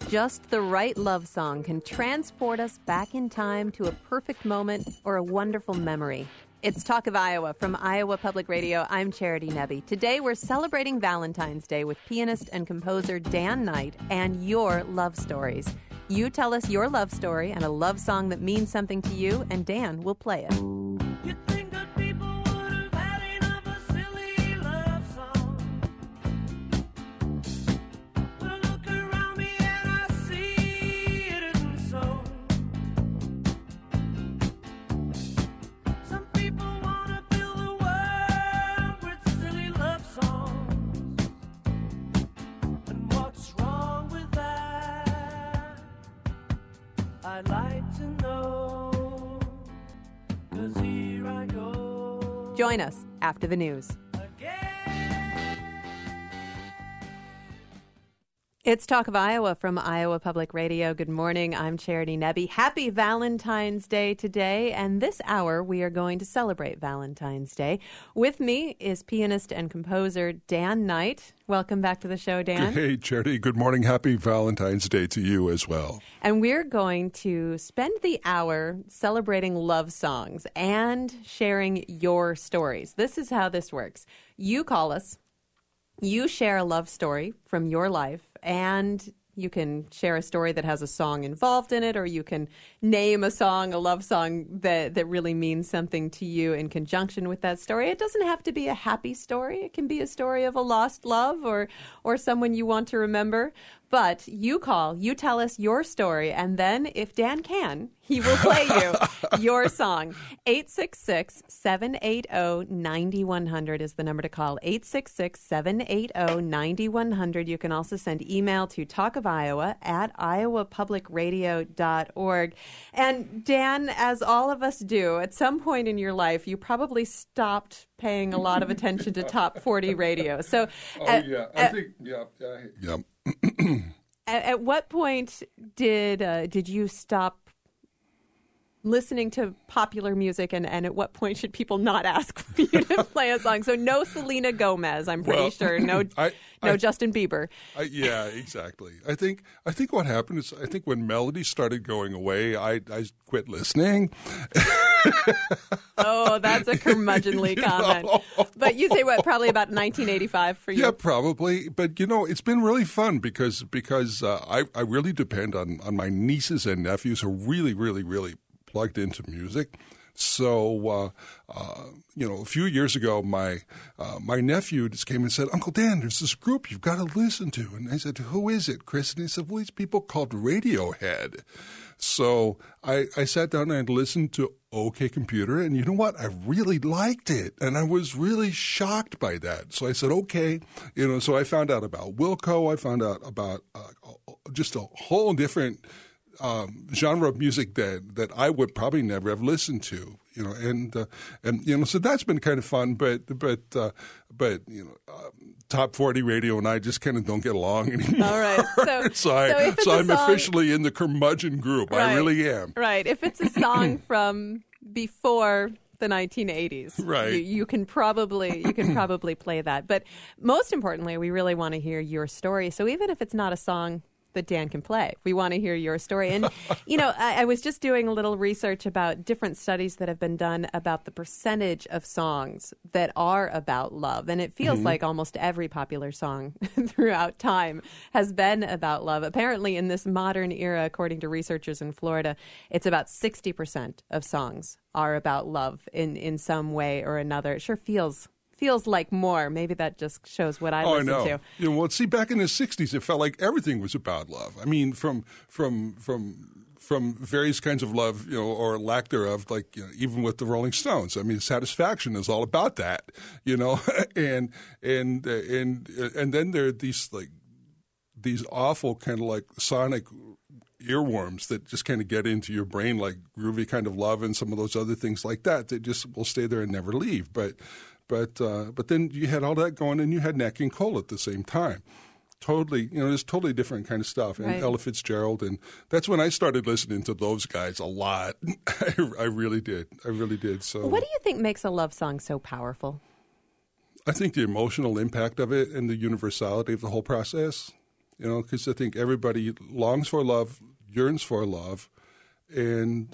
just the right love song can transport us back in time to a perfect moment or a wonderful memory. It's Talk of Iowa from Iowa Public Radio. I'm Charity Nebbe. Today we're celebrating Valentine's Day with pianist and composer Dan Knight and your love stories. You tell us your love story and a love song that means something to you, and Dan will play it. I'd like to know, 'cause here I go. Join us after the news. It's Talk of Iowa from Iowa Public Radio. Good morning. I'm Charity Nebbe. Happy Valentine's Day today. And this hour, we are going to celebrate Valentine's Day. With me is pianist and composer Dan Knight. Welcome back to the show, Dan. Hey, Charity. Good morning. Happy Valentine's Day to you as well. And we're going to spend the hour celebrating love songs and sharing your stories. This is how this works. You call us. You share a love story from your life, and you can share a story that has a song involved in it, or you can name a song, a love song that really means something to you in conjunction with that story. It doesn't have to be a happy story. It can be a story of a lost love or someone you want to remember. But you call, you tell us your story, and then if Dan can, he will play you your song. 866-780-9100 is the number to call. 866-780-9100. You can also send email to talkofiowa@iowapublicradio.org. And Dan, as all of us do, at some point in your life, you probably stopped paying a lot of attention to top 40 radio. So, At what point did you stop listening to popular music, and at what point should people not ask for you to play a song? So no Selena Gomez, I'm pretty sure. No Justin Bieber. Yeah, exactly. I think what happened is when melody started going away, I quit listening. Oh, that's a curmudgeonly comment. But you say what? Probably about 1985 for you. Yeah, probably. But it's been really fun because I really depend on my nieces and nephews who are really, really, really plugged into music. So, a few years ago, my nephew just came and said, "Uncle Dan, there's this group you've got to listen to." And I said, "Who is it, Chris?" And he said, "Well, these people called Radiohead." So I sat down and listened to OK Computer, and you know what? I really liked it, and I was really shocked by that. So I said, okay. So I found out about Wilco. I found out about just a whole different genre of music that I would probably never have listened to, so that's been kind of fun, but top 40 radio and I just kind of don't get along anymore. All right. So I'm officially in the curmudgeon group. Right. I really am. Right. If it's a song from before the 1980s, right, you can probably play that. But most importantly, we really want to hear your story. So even if it's not a song that Dan can play, we want to hear your story. And, I was just doing a little research about different studies that have been done about the percentage of songs that are about love. And it feels like almost every popular song throughout time has been about love. Apparently, in this modern era, according to researchers in Florida, it's about 60% of songs are about love in some way or another. It sure feels like more. Maybe that just shows what I listen to. Well, see, back in the 60s, it felt like everything was about love. I mean, from various kinds of love, or lack thereof, like, even with the Rolling Stones. I mean, Satisfaction is all about that, and then there are these awful kind of like sonic earworms that just kind of get into your brain, like Groovy Kind of Love and some of those other things like that. They just will stay there and never leave. But then you had all that going, and you had Nat King Cole at the same time. Totally, it's totally different kind of stuff. And right. Ella Fitzgerald, and that's when I started listening to those guys a lot. I really did. So, what do you think makes a love song so powerful? I think the emotional impact of it and the universality of the whole process. because I think everybody longs for love, yearns for love, and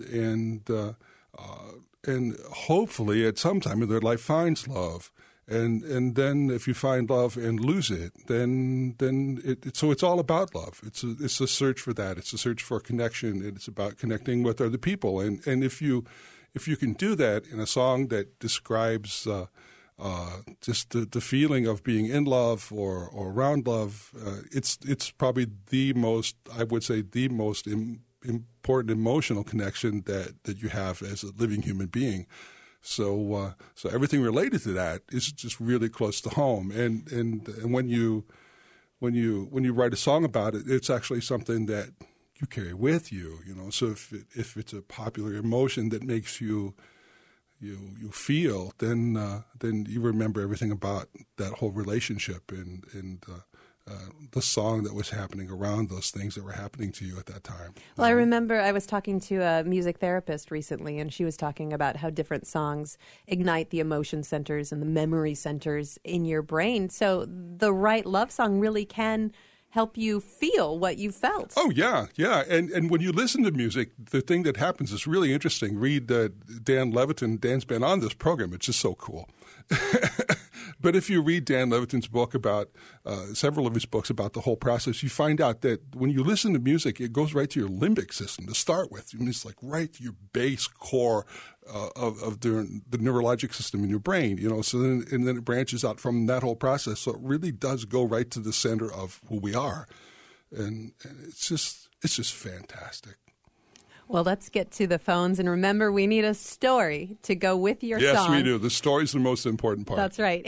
hopefully at some time in their life finds love. And then if you find love and lose it, then so it's all about love. It's a search for that. It's a search for connection. It's about connecting with other people. And if you can do that in a song that describes just the feeling of being in love or around love, it's probably the most important emotional connection that you have as a living human being. So everything related to that is just really close to home. And when you write a song about it, it's actually something that you carry with you. So if it's a popular emotion that makes you feel, then you remember everything about that whole relationship and the song that was happening around those things that were happening to you at that time. Well, I remember I was talking to a music therapist recently, and she was talking about how different songs ignite the emotion centers and the memory centers in your brain. So the right love song really can help you feel what you felt. Oh, yeah. And when you listen to music, the thing that happens is really interesting. Read Dan Levitin. Dan's been on this program. It's just so cool. But if you read Dan Levitin's book about several of his books about the whole process, you find out that when you listen to music, it goes right to your limbic system to start with. It's like right to your base core of the neurologic system in your brain. So then it branches out from that whole process. So it really does go right to the center of who we are, and it's just fantastic. Well, let's get to the phones. And remember, we need a story to go with your song. Yes, we do. The story's the most important part. That's right.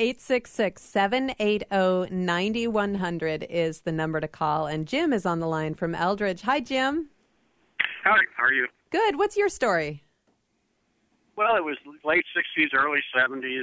866-780-9100 is the number to call. And Jim is on the line from Eldridge. Hi, Jim. Hi, how are you? Good. What's your story? Well, it was late 60s, early 70s.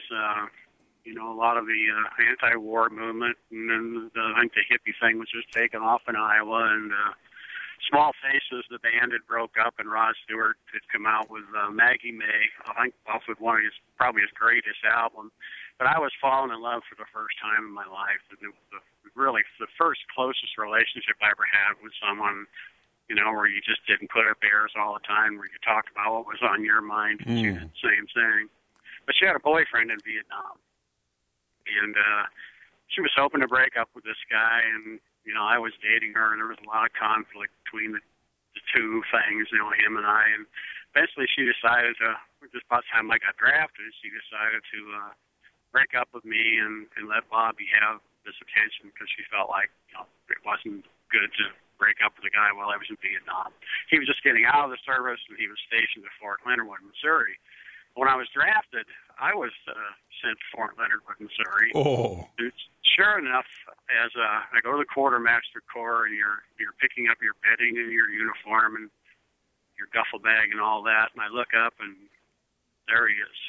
A lot of the anti-war movement. And then I think the hippie thing was just taken off in Iowa. And Small Faces, the band, had broke up, and Rod Stewart had come out with Maggie May, I think off with one of probably his greatest albums. But I was falling in love for the first time in my life. And it was really the first closest relationship I ever had with someone, where you just didn't put up airs all the time, where you talked about what was on your mind, and she did the same thing. But she had a boyfriend in Vietnam. And she was hoping to break up with this guy, and I was dating her, and there was a lot of conflict between the two things, him and I. And eventually she decided just about the time I got drafted, she decided to break up with me and let Bobby have this attention because she felt like, it wasn't good to break up with a guy while I was in Vietnam. He was just getting out of the service, and he was stationed at Fort Leonard Wood, Missouri. When I was drafted, I was sent to Fort Leonard Wood, Missouri. Oh. And sure enough, as I go to the quartermaster corps, and you're picking up your bedding and your uniform and your duffel bag and all that, and I look up, and there he is.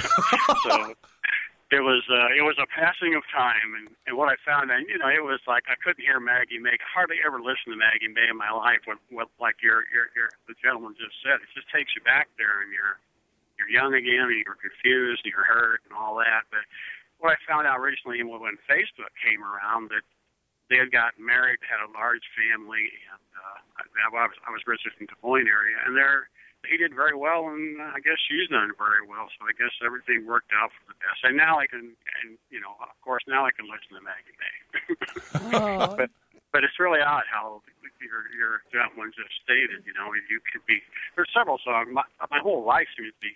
So it was a passing of time, and what I found, and it was like I couldn't hear Maggie May. I hardly ever listened to Maggie May in my life. What like the gentleman just said, it just takes you back there, and you're young again, and you're confused, and you're hurt, and all that. But what I found out recently when Facebook came around, that they had gotten married, had a large family, and I was visiting the Des Moines area, and he did very well, and I guess she's done very well. So I guess everything worked out for the best. And now I can, of course, now I can listen to Maggie May. Oh. But it's really odd how your gentleman just stated, you could be. There's several songs. My whole life seems to be.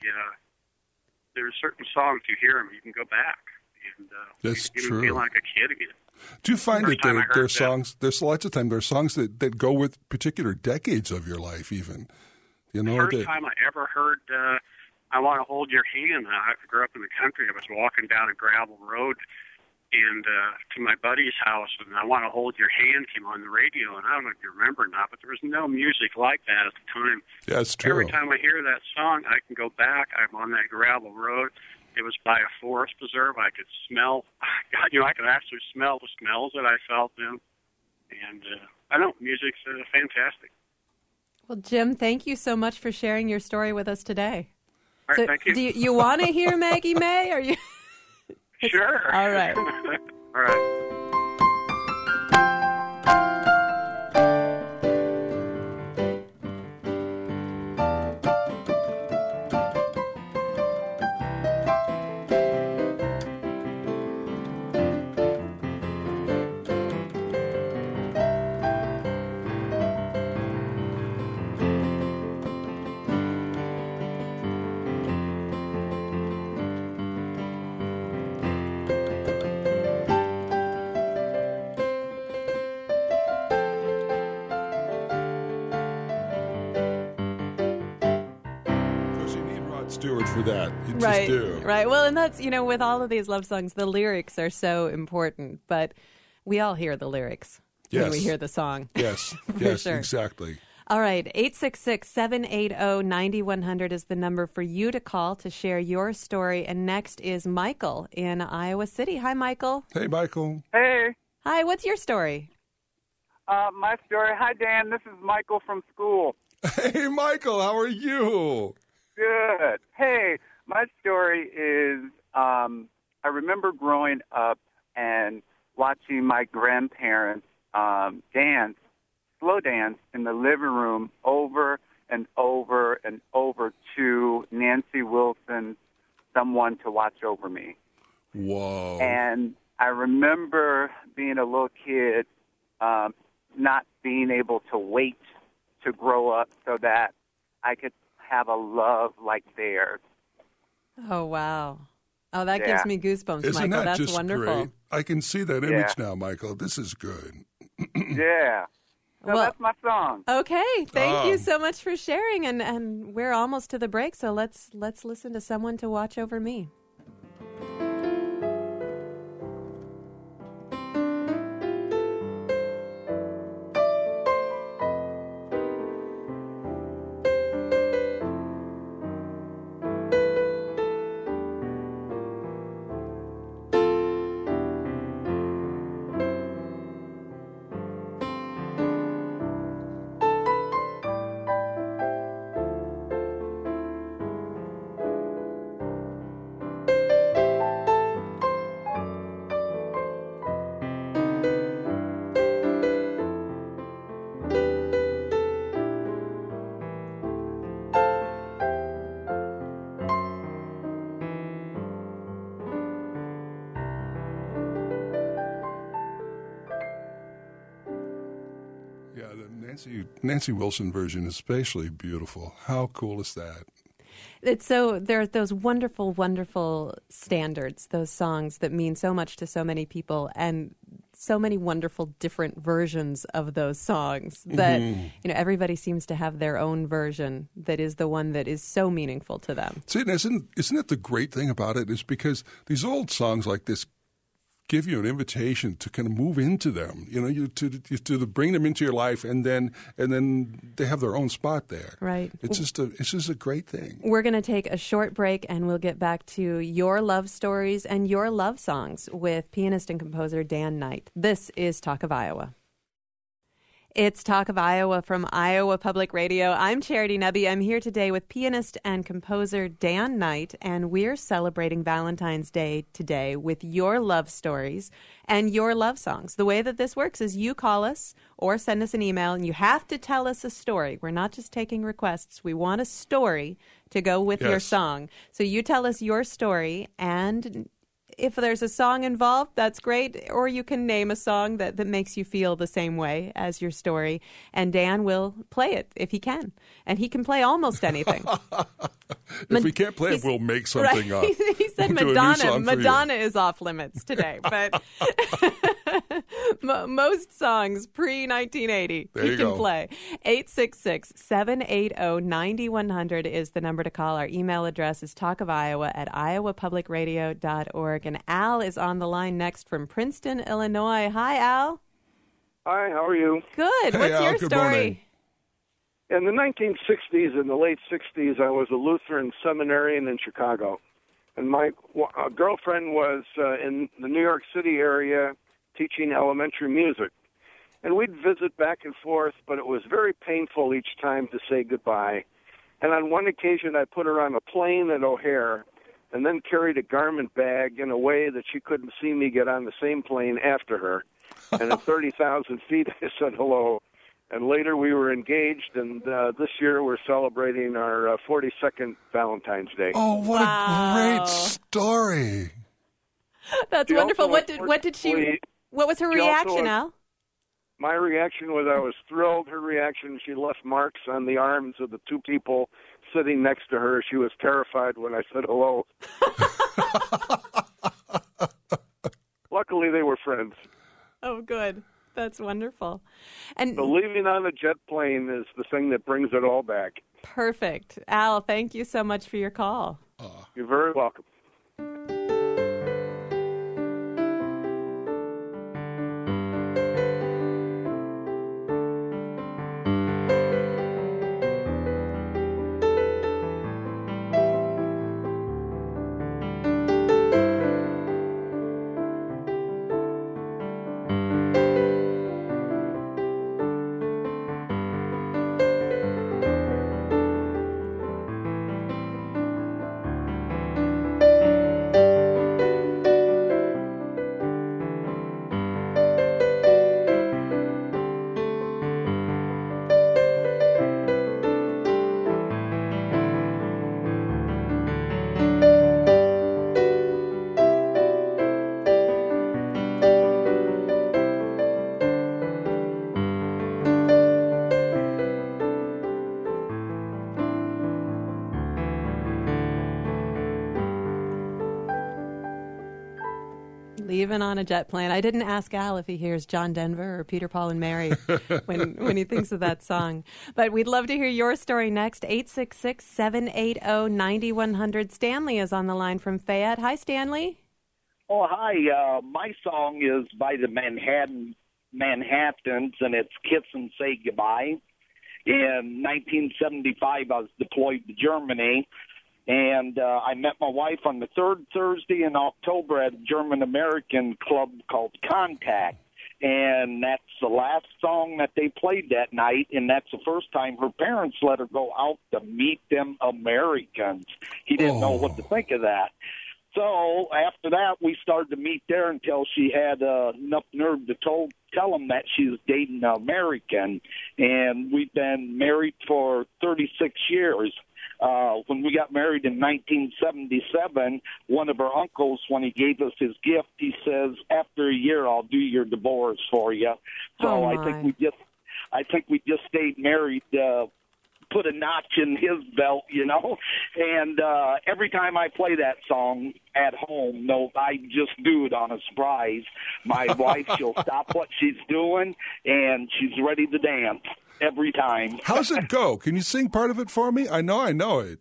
There's certain songs you hear them, you can go back, and that's you true. Feel like a kid again. Do you find that there are songs? That. There's lots of times there are songs that go with particular decades of your life, even. The first time I ever heard "I Want to Hold Your Hand," I grew up in the country. I was walking down a gravel road. And to my buddy's house, and "I Want to Hold Your Hand" came on the radio, and I don't know if you remember or not, but there was no music like that at the time. Yeah, it's true. Every time I hear that song, I can go back. I'm on that gravel road. It was by a forest preserve. I could smell, I could actually smell the smells that I felt then. And I know, music's fantastic. Well, Jim, thank you so much for sharing your story with us today. All right, thank you. Do you want to hear Maggie May? Or you? Sure. All right. All right. Stewart for that. You Right, just do. right. Well, and that's, with all of these love songs, the lyrics are so important, but we all hear the lyrics when we Yes. hear the song. Yes, yes, sure. exactly. All right, 866-780-9100 is the number for you to call to share your story. And next is Michael in Iowa City. Hi, Michael. Hey, Michael. Hey, Hi, what's your story? my story. Hi, Dan. This is Michael from school. Hey, Michael, how are you? Good. Hey, my story is I remember growing up and watching my grandparents slow dance in the living room over and over and over to Nancy Wilson's Someone to Watch Over Me. Whoa. And I remember being a little kid, not being able to wait to grow up so that I could have a love like theirs. Oh, wow. Oh, that Yeah. gives me goosebumps, Isn't Michael. that That's just wonderful. great? I can see that Yeah. image now, Michael. This is good. Yeah. So Well- that's my song. Okay, thank you Oh. so much for sharing, and we're almost to the break, so let's listen to Someone to Watch Over Me. Yeah, the Nancy Wilson version is especially beautiful. How cool is that? It's so there are those wonderful, wonderful standards, those songs that mean so much to so many people, and so many wonderful different versions of those songs that everybody seems to have their own version that is the one that is so meaningful to them. See, and isn't it the great thing about it is because these old songs like this give you an invitation to kind of move into them, to bring them into your life, and then they have their own spot there. Right. It's just a great thing. We're going to take a short break, and we'll get back to your love stories and your love songs with pianist and composer Dan Knight. This is Talk of Iowa. It's Talk of Iowa from Iowa Public Radio. I'm Charity Nebbe. I'm here today with pianist and composer Dan Knight, and we're celebrating Valentine's Day today with your love stories and your love songs. The way that this works is you call us or send us an email, and you have to tell us a story. We're not just taking requests. We want a story to go with your Yes. song. So you tell us your story, and if there's a song involved, that's great. Or you can name a song that makes you feel the same way as your story. And Dan will play it if he can. And he can play almost anything. If we can't play it, he's- we'll make something up. He said We'll do a new Madonna. song for you. Madonna is off limits today. But most songs pre-1980 There he you can go. play. 866-780-9100 is the number to call. Our email address is talkofiowa@iowapublicradio.org. And Al is on the line next from Princeton, Illinois. Hi, Al. Hi, how are you? Good. Hey, What's Al, your good story? morning. In the 1960s and the late 60s, I was a Lutheran seminarian in Chicago. And my girlfriend was in the New York City area teaching elementary music. And we'd visit back and forth, but it was very painful each time to say goodbye. And on one occasion, I put her on a plane at O'Hare and then carried a garment bag in a way that she couldn't see me get on the same plane after her. And at 30,000 feet, I said hello. And later we were engaged, and this year we're celebrating our 42nd Valentine's Day. Oh, what Wow. a great story! That's She wonderful. also What did she? unfortunately- What was her she also reaction, was- Al? My reaction was I was thrilled. Her reaction, she left marks on the arms of the two people sitting next to her. She was terrified when I said hello. Luckily, they were friends. Oh, good. That's wonderful. And So leaving on a jet plane is the thing that brings it all back. perfect. Al, thank you so much for your call. You're very welcome. Leaving on a jet plane. I didn't ask Al if he hears John Denver or Peter, Paul, and Mary when he thinks of that song. But we'd love to hear your story next. 866-780-9100. Stanley is on the line from Fayette. Hi, Stanley. Oh, hi. My song is by the Manhattans, and it's Kiss and Say Goodbye. In 1975, I was deployed to Germany, and I met my wife on the third Thursday in October at a German-American club called Contact. And that's the last song that they played that night, and that's the first time her parents let her go out to meet them Americans. He didn't know what to think of that. So after that, we started to meet there until she had enough nerve to tell him that she was dating an American. And we've been married for 36 years. When we got married in 1977, one of our uncles, when he gave us his gift, he says, "After a year, I'll do your divorce for you." So I think we just stayed married. Put a notch in his belt, you know. And every time I play that song at home, no, I just do it on a surprise. My wife, she'll stop what she's doing, and she's ready to dance every time. How's it go? Can you sing part of it for me? I know it.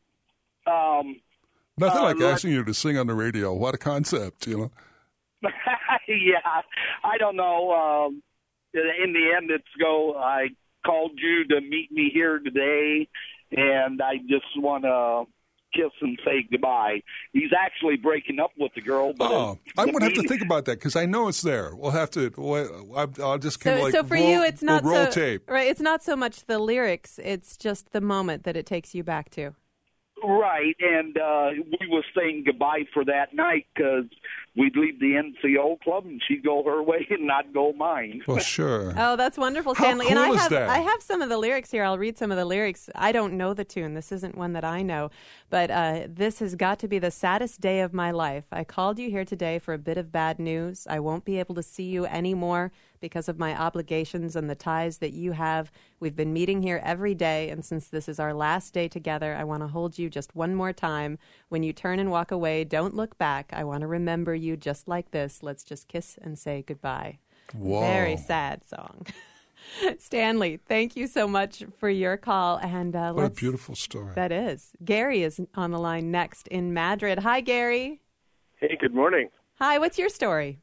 Nothing like asking you to sing on the radio. What a concept, you know. Yeah, I don't know. In the end, I called you to meet me here today, and I just want to kiss and say goodbye. He's actually breaking up with the girl. But I'm going to have to think about that because I know it's there. We'll have to. I'll just kind of like so for you, it's not roll so tape. Right. It's not so much the lyrics; it's just the moment that it takes you back to. Right, and we were saying goodbye for that night because we'd leave the NCO club and she'd go her way and I'd go mine. Well, sure. Oh, that's wonderful, How Stanley. cool and is that? I have some of the lyrics here. I'll read some of the lyrics. I don't know the tune. This isn't one that I know. But this has got to be the saddest day of my life. I called you here today for a bit of bad news. I won't be able to see you anymore because of my obligations and the ties that you have. We've been meeting here every day, and since this is our last day together, I want to hold you just one more time. When you turn and walk away, don't look back. I want to remember you just like this. Let's just kiss and say goodbye. Whoa. Very sad song. Stanley, thank you so much for your call. And What a beautiful story. That is. Gary is on the line next in Madrid. Hi, Gary. Hey, good morning. Hi, what's your story?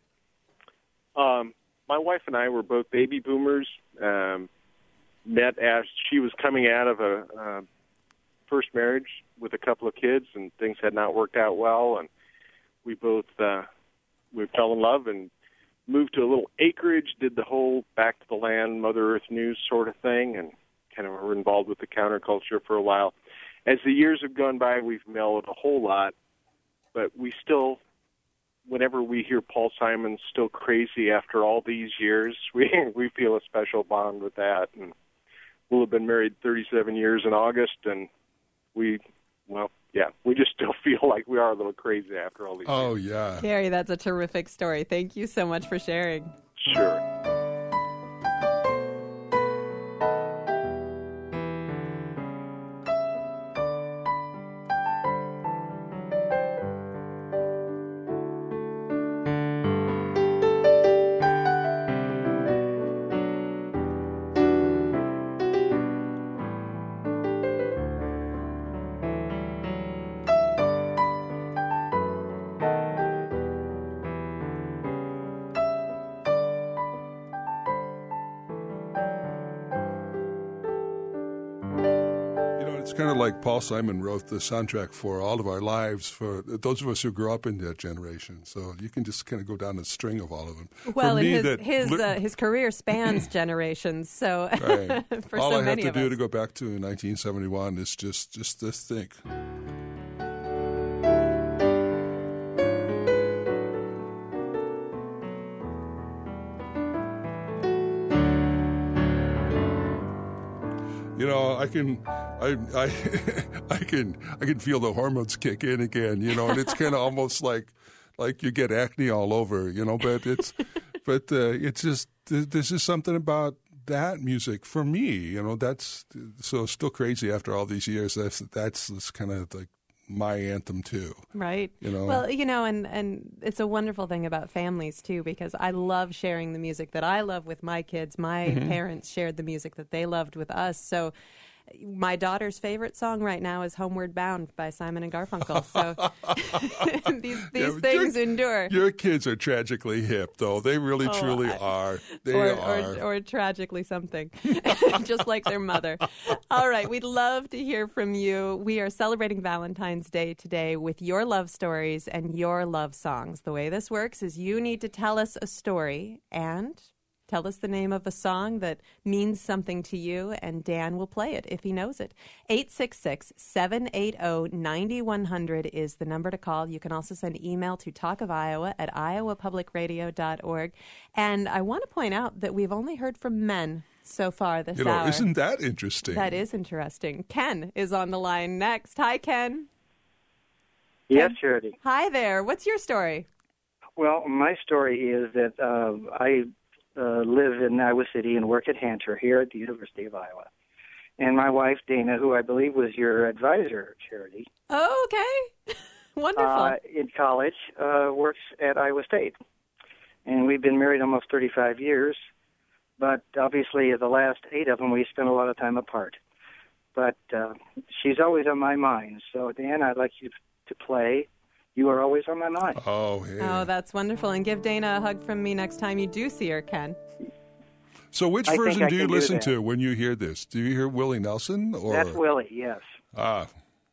My wife and I were both baby boomers. Met as she was coming out of a first marriage with a couple of kids, and things had not worked out well. And we both we fell in love and moved to a little acreage, did the whole back to the land, Mother Earth news sort of thing, and kind of were involved with the counterculture for a while. As the years have gone by, we've mellowed a whole lot, but we still, whenever we hear Paul Simon's Still Crazy after all these years, we feel a special bond with that. And we'll have been married 37 years in August, and we just still feel like we are a little crazy after all these years. Oh, yeah. Gary, that's a terrific story. Thank you so much for sharing. Sure. It's kind of like Paul Simon wrote the soundtrack for all of our lives for those of us who grew up in that generation. So you can just kind of go down a string of all of them. Well, For and me, his career spans generations. So right. for all so I have many to of do us. to go back to 1971 is just this think. You know, I can feel the hormones kick in again. You know, and it's kind of almost like you get acne all over. You know, but it's just there's just something about that music for me. You know, that's so still crazy after all these years. That's kind of like my anthem too. Right. You know? Well, you know, and it's a wonderful thing about families too, because I love sharing the music that I love with my kids. My parents shared the music that they loved with us. So my daughter's favorite song right now is Homeward Bound by Simon and Garfunkel. So these things endure. Your kids are tragically hip, though. They really, truly are. They are. Or tragically something, just like their mother. All right, we'd love to hear from you. We are celebrating Valentine's Day today with your love stories and your love songs. The way this works is you need to tell us a story and tell us the name of a song that means something to you, and Dan will play it if he knows it. 866-780-9100 is the number to call. You can also send email to talkofiowa@iowapublicradio.org. And I want to point out that we've only heard from men so far this hour. Isn't that interesting? That is interesting. Ken is on the line next. Hi, Ken. Yes, Charity. Hi there. What's your story? Well, my story is that I live in Iowa City and work at Hanter here at the University of Iowa. And my wife, Dana, who I believe was your advisor, Charity. Oh, okay. Wonderful. In college, works at Iowa State. And we've been married almost 35 years. But obviously, the last 8 of them, we spent a lot of time apart. But she's always on my mind. So, Dan, I'd like you to play You Are Always on My Mind. Oh, yeah. Oh, that's wonderful. And give Dana a hug from me next time you do see her, Ken. So which I version think I do you can do listen that. to when you hear this? Do you hear Willie Nelson? Or? That's Willie, yes. Ah.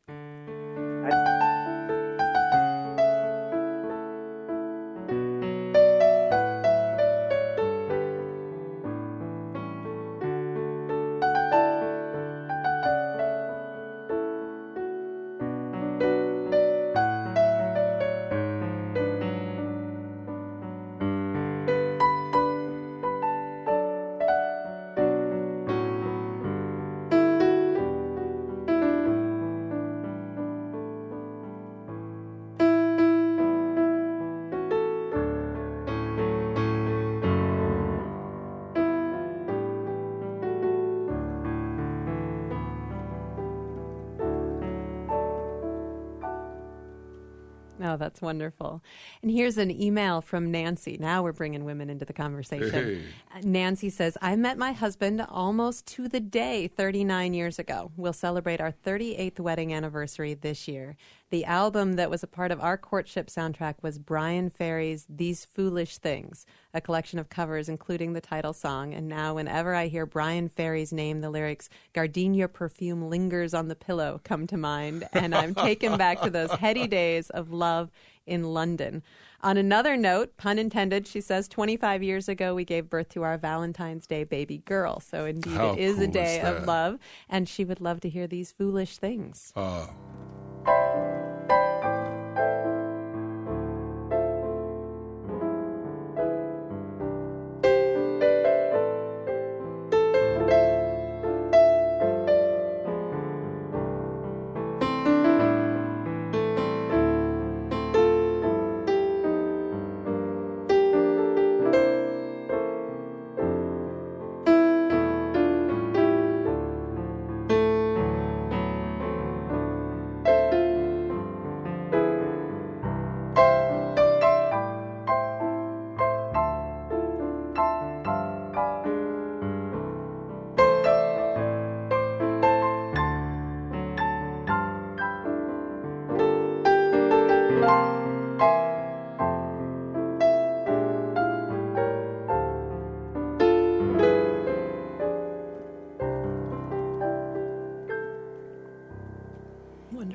Oh, that's wonderful. And here's an email from Nancy. Now we're bringing women into the conversation. Hey. Nancy says, I met my husband almost to the day 39 years ago. We'll celebrate our 38th wedding anniversary this year. The album that was a part of our courtship soundtrack was Brian Ferry's These Foolish Things, a collection of covers including the title song. And now whenever I hear Brian Ferry's name, the lyrics, Gardenia perfume lingers on the pillow, come to mind. And I'm taken back to those heady days of love in London. On another note, pun intended, she says 25 years ago we gave birth to our Valentine's Day baby girl. So indeed How it is cool a day is of that? love. And she would love to hear These Foolish Things.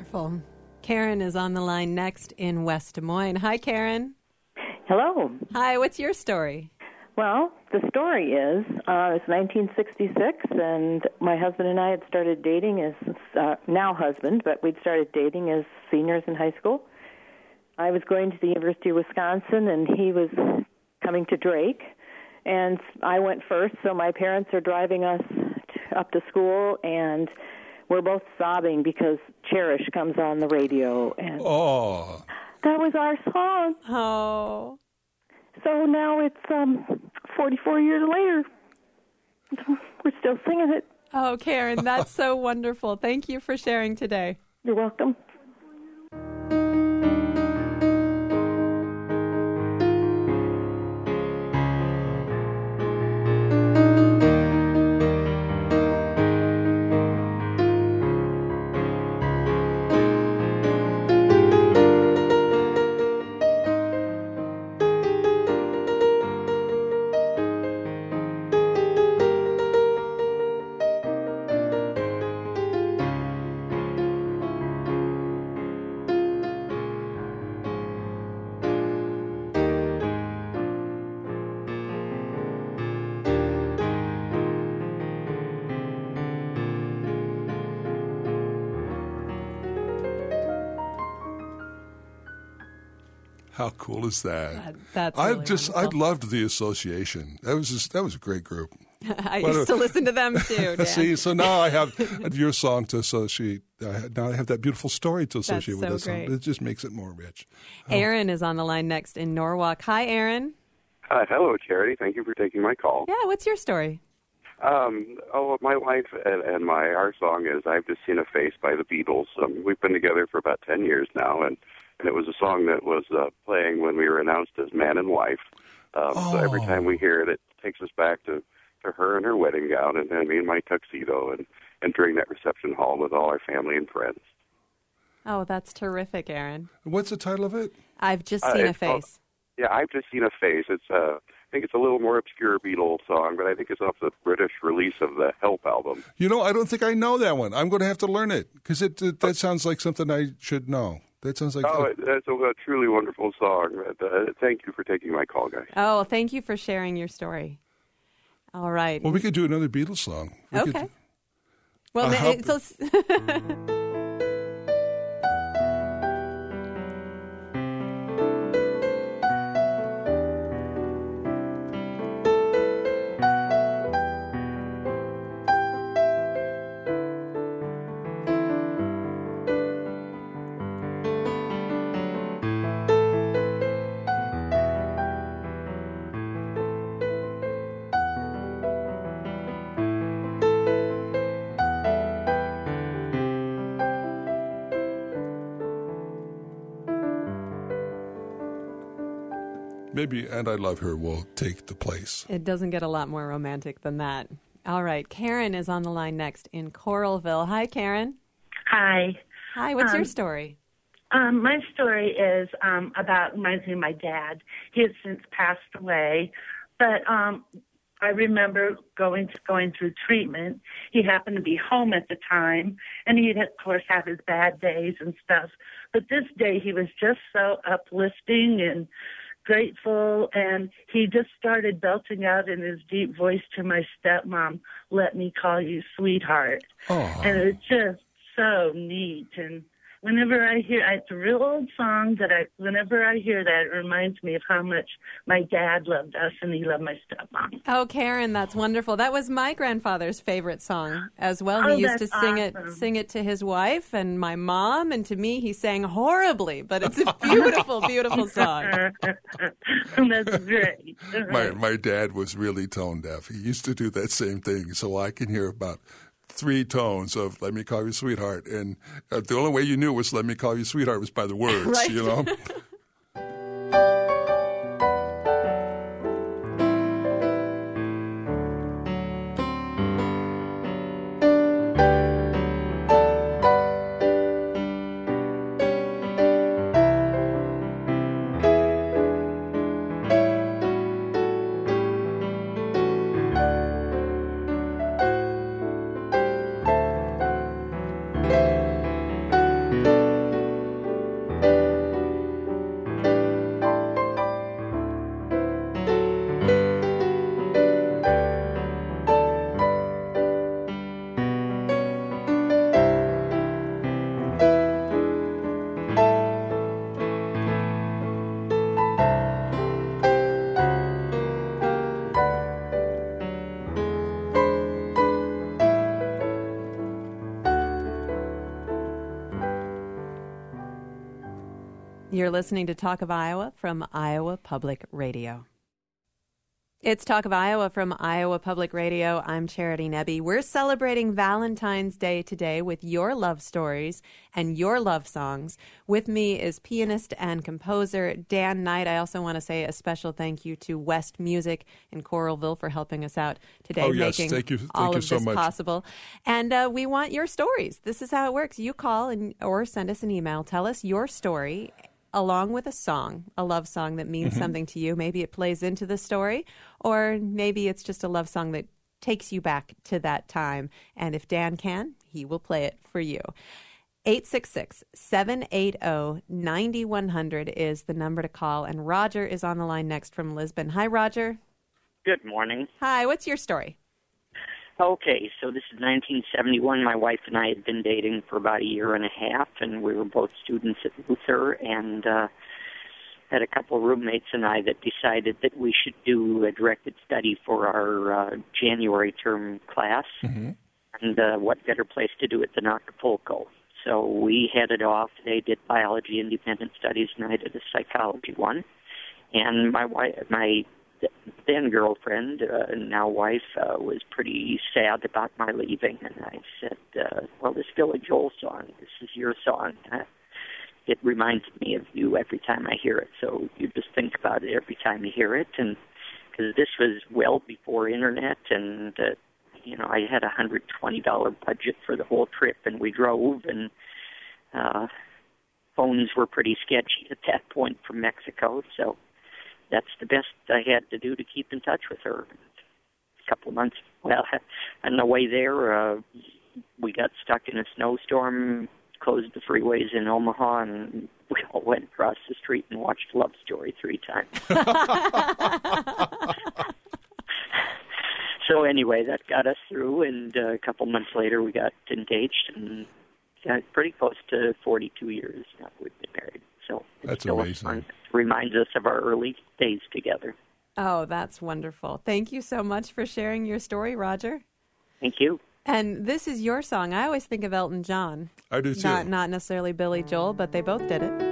Wonderful. Karen is on the line next in West Des Moines. Hi, Karen. Hello. Hi, what's your story? Well, the story is, it's 1966, and my husband and I had started dating as, now husband, but we'd started dating as seniors in high school. I was going to the University of Wisconsin, and he was coming to Drake, and I went first, so my parents are driving us up to school, and we're both sobbing because Cherish comes on the radio, and that was our song. Oh. So now it's 44 years later. We're still singing it. Oh, Karen, that's so wonderful. Thank you for sharing today. You're welcome. How cool is that? That's really I loved the Association. That was a great group. I used to listen to them too, Dan. See, so now I have your song to associate. Now I have that beautiful story to associate with that song. It just makes it more rich. Aaron is on the line next in Norwalk. Hi, Aaron. Hello, Charity. Thank you for taking my call. Yeah, what's your story? My wife and our song is "I've Just Seen a Face" by the Beatles. We've been together for about 10 years now, and it was a song that was playing when we were announced as man and wife. So every time we hear it, it takes us back to her in her wedding gown, and then me in my tuxedo, and entering that reception hall with all our family and friends. Oh, that's terrific, Aaron. What's the title of it? I've Just Seen a Face. I've Just Seen a Face. It's I think it's a little more obscure Beatles song, but I think it's off the British release of the Help album. You know, I don't think I know that one. I'm going to have to learn it, because that sounds like something I should know. That sounds like... that's a truly wonderful song. Thank you for taking my call, guys. Oh, thank you for sharing your story. All right. Well, we could do another Beatles song. Okay. Well, maybe "And I Love Her" will take the place. It doesn't get a lot more romantic than that. All right. Karen is on the line next in Coralville. Hi, Karen. Hi. Hi. What's your story? My story is reminds me of my dad. He has since passed away, but I remember going through treatment. He happened to be home at the time, and he'd, of course, have his bad days and stuff. But this day, he was just so uplifting and grateful, and he just started belting out in his deep voice to my stepmom, "Let me call you sweetheart." And it was just so neat. And whenever I hear, it's a real old song that whenever I hear that, it reminds me of how much my dad loved us and he loved my stepmom. Oh, Karen, that's wonderful. That was my grandfather's favorite song as well. He used to sing it to his wife and my mom, and to me he sang horribly, but it's a beautiful, beautiful song. That's great. My dad was really tone deaf. He used to do that same thing, so I can hear about 3 tones of "Let Me Call You Sweetheart," and the only way you knew was "Let Me Call You Sweetheart" was by the words, right. You know? You're listening to Talk of Iowa from Iowa Public Radio. It's Talk of Iowa from Iowa Public Radio. I'm Charity Nebbe. We're celebrating Valentine's Day today with your love stories and your love songs. With me is pianist and composer Dan Knight. I also want to say a special thank you to West Music in Coralville for helping us out today, Oh, yes. making Thank you all of so this much. possible. And we want your stories. This is how it works. You call or send us an email. Tell us your story, along with a song, a love song that means something to you. Maybe it plays into the story, or maybe it's just a love song that takes you back to that time. And if Dan can, he will play it for you. 866-780-9100 is the number to call. And Roger is on the line next from Lisbon. Hi, Roger. Good morning. Hi, what's your story? Okay, so this is 1971. My wife and I had been dating for about a year and a half, and we were both students at Luther, and had a couple of roommates and I that decided that we should do a directed study for our January term class, and what better place to do it than Acapulco. So we headed off. They did biology independent studies, and I did a psychology one. And my then girlfriend, now wife, was pretty sad about my leaving, and I said, well, this Billy Joel song, this is your song. It reminds me of you every time I hear it, so you just think about it every time you hear it. And because this was well before internet, and I had a $120 budget for the whole trip, and we drove, and phones were pretty sketchy at that point from Mexico, so that's the best I had to do to keep in touch with her. A couple of months, well, on the way there, we got stuck in a snowstorm, closed the freeways in Omaha, and we all went across the street and watched Love Story 3 times. So anyway, that got us through, and a couple months later we got engaged, and got pretty close to 42 years now we've been married. So That's still amazing. fun. It reminds us of our early days together. Oh, that's wonderful. Thank you so much for sharing your story, Roger. Thank you. And this is your song. I always think of Elton John. I do too. Not necessarily Billy Joel, but they both did it.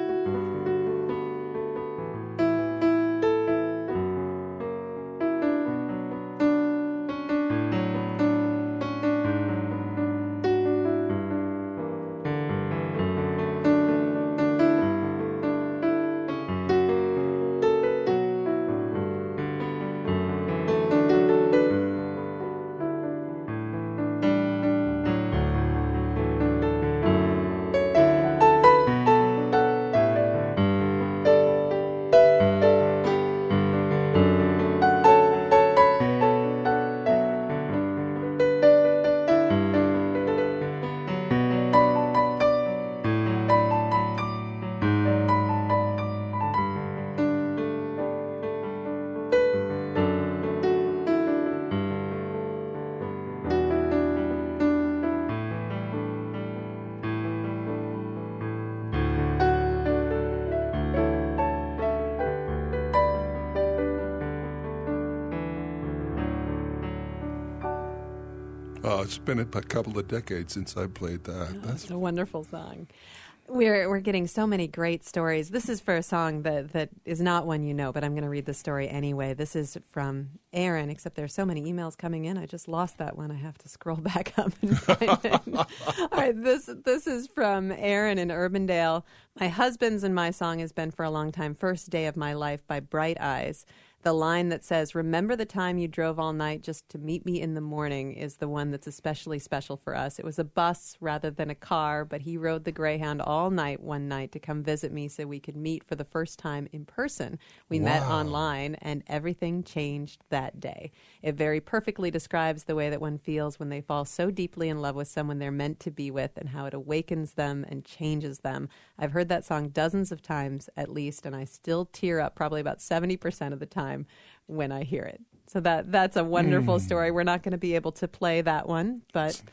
It's been a couple of decades since I played that. That's a wonderful song. We're getting so many great stories. This is for a song that is not one you know, but I'm going to read the story anyway. This is from Aaron, except there's so many emails coming in. I just lost that one. I have to scroll back up and find it. All right, this is from Aaron in Urbandale. My husband's and my song has been for a long time, First Day of My Life by Bright Eyes. The line that says, remember the time you drove all night just to meet me in the morning, is the one that's especially special for us. It was a bus rather than a car, but he rode the Greyhound all night one night to come visit me so we could meet for the first time in person. We met online, and everything changed that day. It very perfectly describes the way that one feels when they fall so deeply in love with someone they're meant to be with, and how it awakens them and changes them. I've heard that song dozens of times at least, and I still tear up probably about 70% of the time when I hear it. So that's a wonderful story. We're not going to be able to play that one, but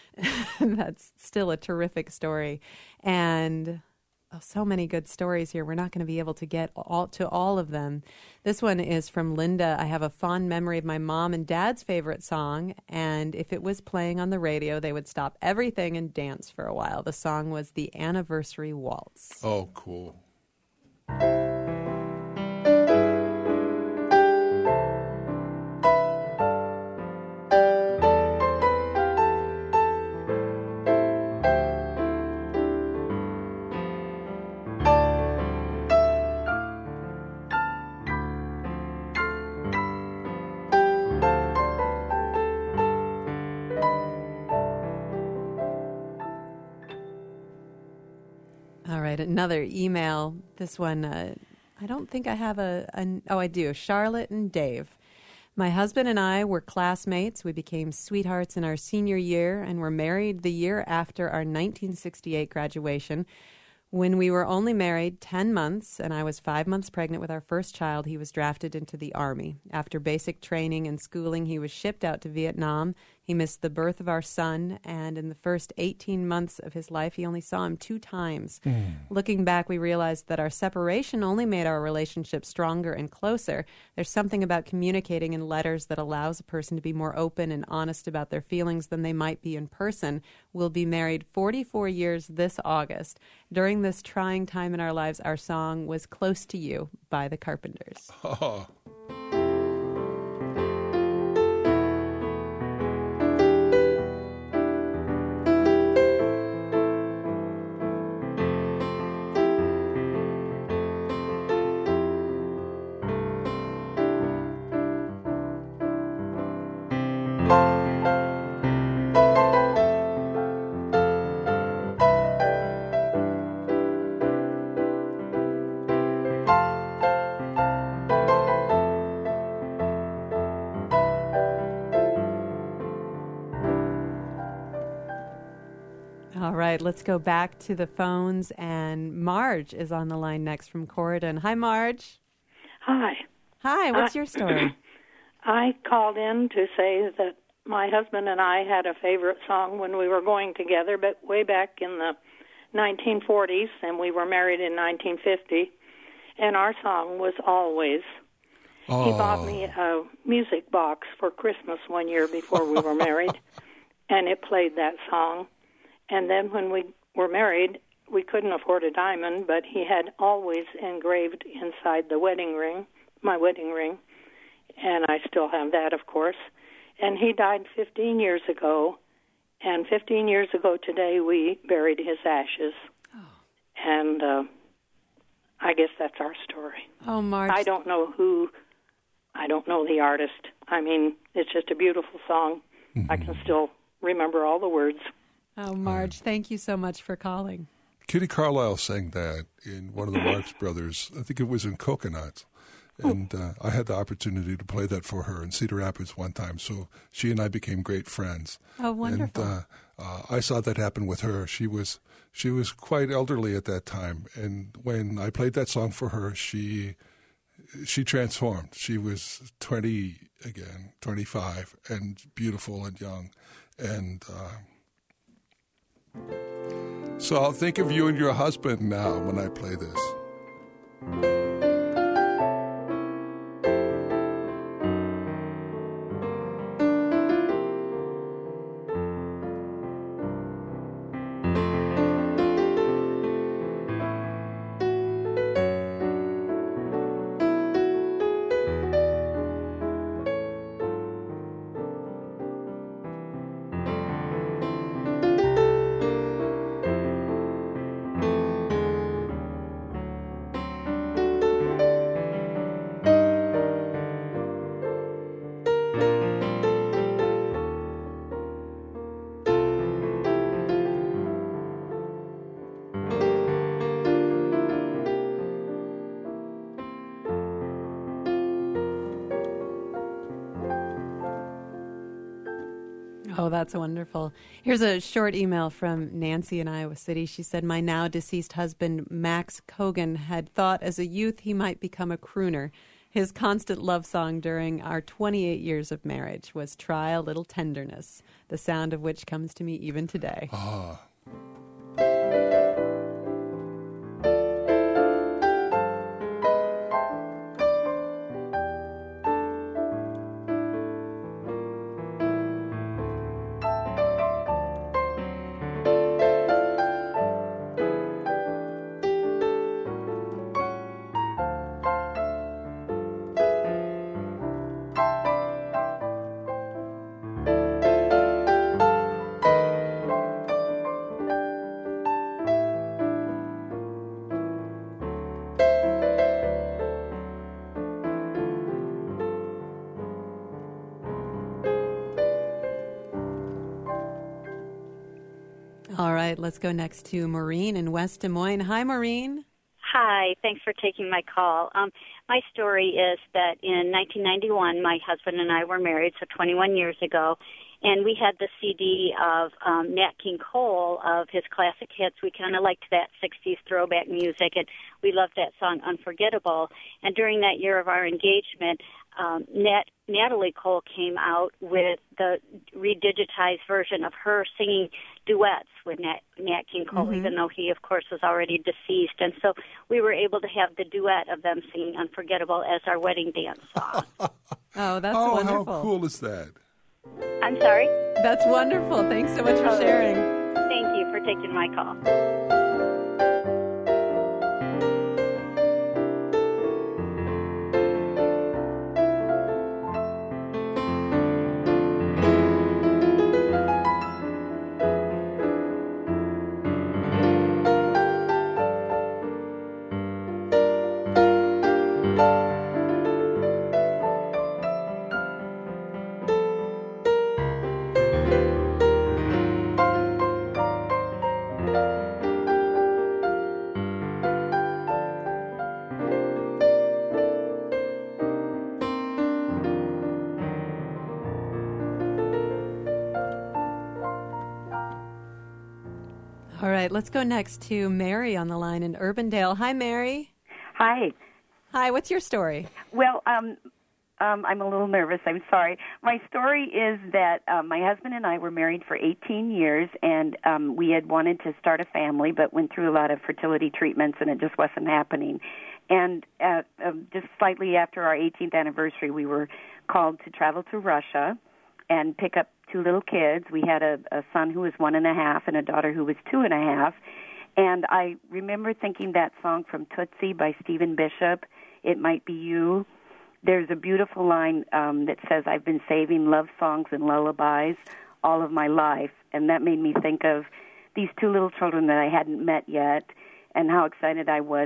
that's still a terrific story. And so many good stories here. We're not going to be able to get all of them. This one is from Linda. I have a fond memory of my mom and dad's favorite song, and if it was playing on the radio, they would stop everything and dance for a while. The song was The Anniversary Waltz. Oh, cool. All right, another email. This one, I don't think I have oh, I do. Charlotte and Dave. My husband and I were classmates. We became sweethearts in our senior year and were married the year after our 1968 graduation. When we were only married 10 months and I was 5 months pregnant with our first child, he was drafted into the Army. After basic training and schooling, he was shipped out to Vietnam. He missed the birth of our son, and in the first 18 months of his life, he only saw him 2 times. Looking back, we realized that our separation only made our relationship stronger and closer. There's something about communicating in letters that allows a person to be more open and honest about their feelings than they might be in person. We'll be married 44 years this August. During this trying time in our lives, our song was Close to You by the Carpenters. Oh. All right, let's go back to the phones, and Marge is on the line next from Corridon. Hi, Marge. Hi. Hi, what's your story? I called in to say that my husband and I had a favorite song when we were going together, but way back in the 1940s, and we were married in 1950, and our song was Always. Oh. He bought me a music box for Christmas one year before we were married, and it played that song. And then when we were married, we couldn't afford a diamond, but he had Always engraved inside the wedding ring, my wedding ring, and I still have that, of course. And he died 15 years ago, and 15 years ago today we buried his ashes. Oh. And I guess that's our story. Oh, Marge. I don't know the artist. I mean, it's just a beautiful song. Mm-hmm. I can still remember all the words. Oh, Marge, thank you so much for calling. Kitty Carlisle sang that in one of the Marx Brothers. I think it was in Coconuts. And I had the opportunity to play that for her in Cedar Rapids one time. So she and I became great friends. Oh, wonderful. And I saw that happen with her. She was quite elderly at that time. And when I played that song for her, she transformed. She was 20 again, 25, and beautiful and young. And so I'll think of you and your husband now when I play this. Oh, that's wonderful. Here's a short email from Nancy in Iowa City. She said, my now deceased husband, Max Cogan, had thought as a youth he might become a crooner. His constant love song during our 28 years of marriage was Try a Little Tenderness, the sound of which comes to me even today. Ah. All right, let's go next to Maureen in West Des Moines. Hi, Maureen. Hi, thanks for taking my call. My story is that in 1991, my husband and I were married, so 21 years ago, and we had the CD of Nat King Cole of his classic hits. We kind of liked that 60s throwback music, and we loved that song, Unforgettable. And during that year of our engagement, Natalie Cole came out with the redigitized version of her singing duets with Nat King Cole, even though he, of course, was already deceased. And so we were able to have the duet of them singing Unforgettable as our wedding dance song. Oh, that's Oh, wonderful. how cool is that? I'm sorry? That's wonderful. Thanks so much for sharing. Thank you for taking my call. All right, let's go next to Mary on the line in Urbandale. Hi, Mary. Hi. Hi, what's your story? Well, I'm a little nervous. I'm sorry. My story is that my husband and I were married for 18 years, and we had wanted to start a family, but went through a lot of fertility treatments, and it just wasn't happening. And just slightly after our 18th anniversary, we were called to travel to Russia and pick up two little kids. We had a son who was 1.5 and a daughter who was 2.5. And I remember thinking that song from Tootsie by Stephen Bishop, It Might Be You. There's a beautiful line that says, I've been saving love songs and lullabies all of my life. And that made me think of these two little children that I hadn't met yet and how excited I was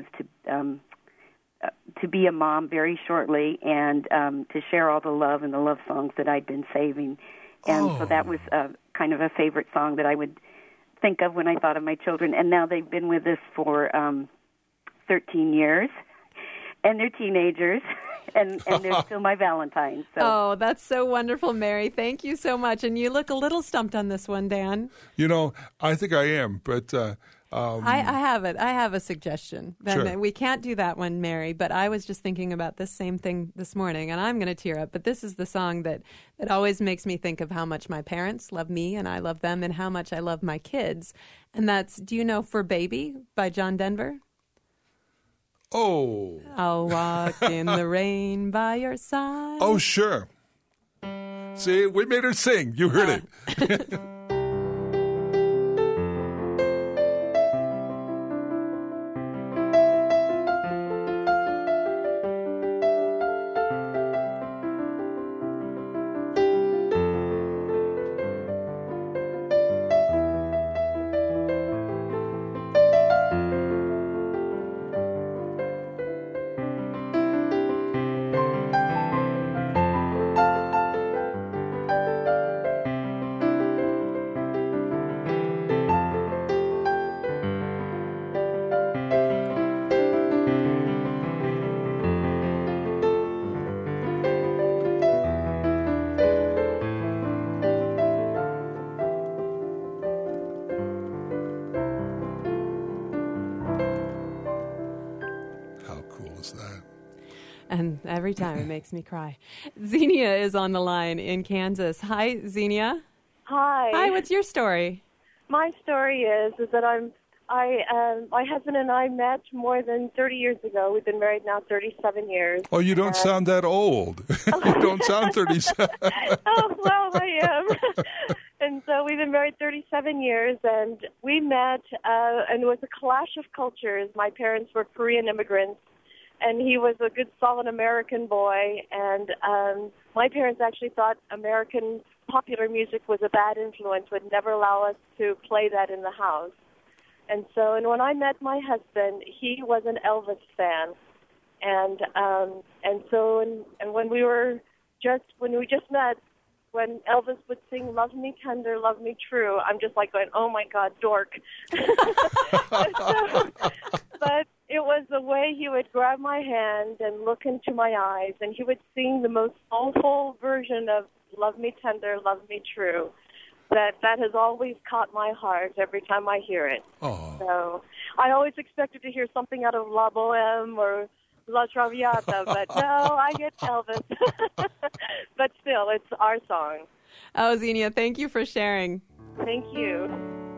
to be a mom very shortly and to share all the love and the love songs that I'd been saving. And so that was kind of a favorite song that I would think of when I thought of my children. And now they've been with us for 13 years, and they're teenagers, and they're still my Valentines. So. Oh, that's so wonderful, Mary. Thank you so much. And you look a little stumped on this one, Dan. You know, I think I am, but... I have it. I have a suggestion. Then Sure. we can't do that one, Mary, but I was just thinking about this same thing this morning, and I'm going to tear up. But this is the song that always makes me think of how much my parents love me and I love them and how much I love my kids. And that's, do you know For Baby by John Denver? Oh. I'll walk in the rain by your side. Oh, sure. See, we made her sing. You heard it. And every time it makmakes me cry. Xenia is on the line in Kansas. Hi, Xenia. Hi. Hi, what's your story? My story is that my husband and I met more than 30 years ago. We've been married now 37 years. Oh, you don't sound that old. You don't sound 37. Oh, well, I am. And so we've been married 37 years, and we met, and it was a clash of cultures. My parents were Korean immigrants, and he was a good, solid American boy. And my parents actually thought American popular music was a bad influence, would never allow us to play that in the house. And so, and when I met my husband, he was an Elvis fan. And so when we just met, when Elvis would sing "Love Me Tender, Love Me True," I'm just like going, "Oh my God, dork!" But it was the way he would grab my hand and look into my eyes, and he would sing the most soulful version of "Love Me Tender, Love Me True." That has always caught my heart every time I hear it. Oh. So I always expected to hear something out of La Boheme or La Traviata, but no, I get Elvis. But still, it's our song. Oh, Xenia, thank you for sharing. Thank you.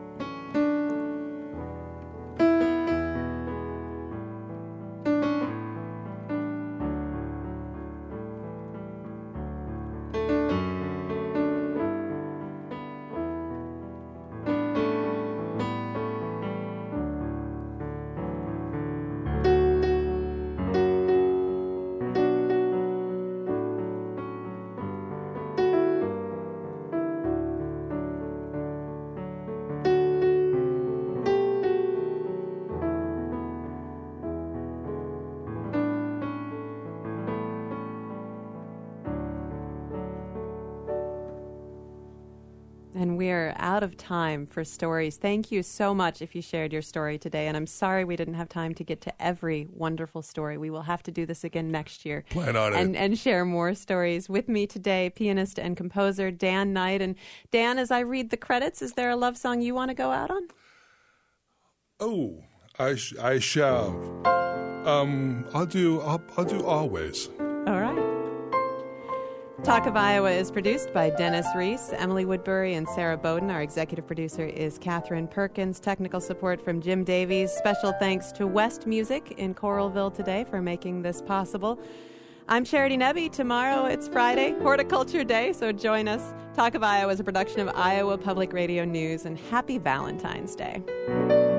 And we're out of time for stories. Thank you so much if you shared your story today. And I'm sorry we didn't have time to get to every wonderful story. We will have to do this again next year. Plan on it. And share more stories. With me today, pianist and composer Dan Knight. And Dan, as I read the credits, is there a love song you want to go out on? Oh, I shall. I'll do Always. All right. Talk of Iowa is produced by Dennis Reese, Emily Woodbury, and Sarah Bowden. Our executive producer is Catherine Perkins. Technical support from Jim Davies. Special thanks to West Music in Coralville today for making this possible. I'm Charity Nebbe. Tomorrow it's Friday, Horticulture Day, so join us. Talk of Iowa is a production of Iowa Public Radio News, and happy Valentine's Day.